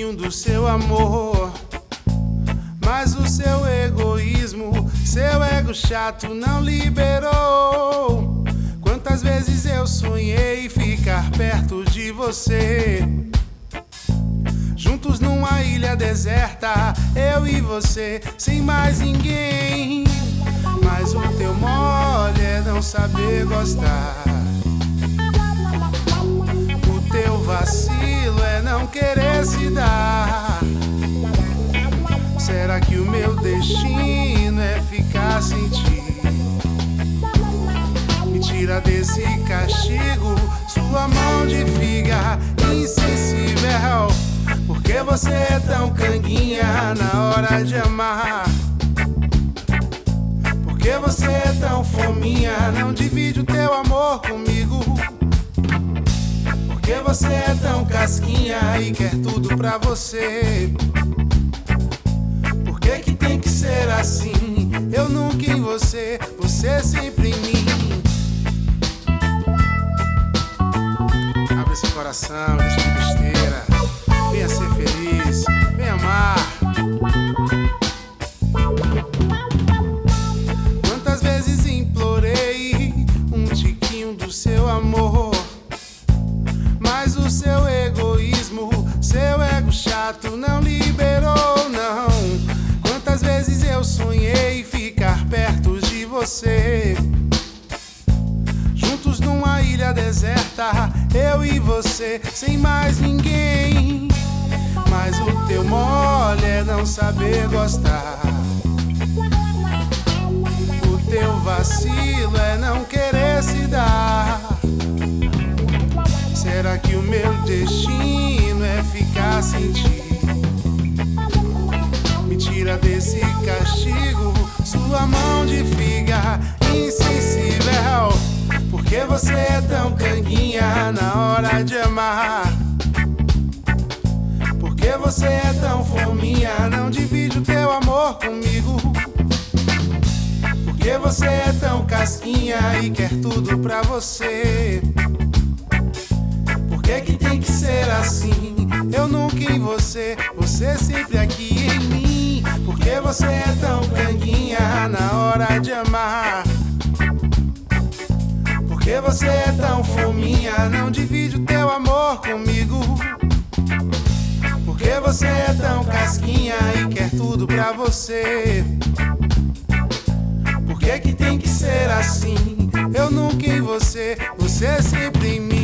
tiquinho do seu amor. Mas o seu egoísmo, seu ego chato não liberou. Quantas vezes eu sonhei ficar perto de você, juntos numa ilha deserta, eu e você, sem mais ninguém. Mas o teu mole é não saber gostar, o teu vacilo é não querer se dar. Será que o meu destino é ficar sem ti? Me tira desse castigo, sua mão de figa insensível. Por que você é tão canguinha na hora de amar? Por que você é tão fominha, não divide o teu amor comigo? Por que você é tão casquinha e quer tudo pra você? Por que tem que ser assim? Eu nunca em você, você sempre em mim. Abre esse coração, deixa de besteira. Venha ser feliz, venha amar. Quantas vezes implorei um tiquinho do seu amor, mas o seu egoísmo, seu ego chato não liberou, não. Quantas vezes eu sonhei ficar perto de você, juntos numa ilha deserta, eu e você, sem mais ninguém. Mas o teu mole é não saber gostar, o teu vacilo é não querer se dar. Será que o meu destino é ficar sem ti? Me tira desse castigo, sua mão de figa insensível. Por que você é tão canguinha na hora de amar? Por que você é tão fominha, não divide o teu amor comigo? Por que você é tão casquinha e quer tudo pra você? Por que tem que ser assim? Eu nunca em você, você sempre aqui em mim. Por que você é tão canguinha na hora de amar? Por que você é tão fominha, não divide o teu amor comigo? Por que você é tão casquinha e quer tudo pra você? Por que tem que ser assim? Eu nunca em você, você sempre em mim.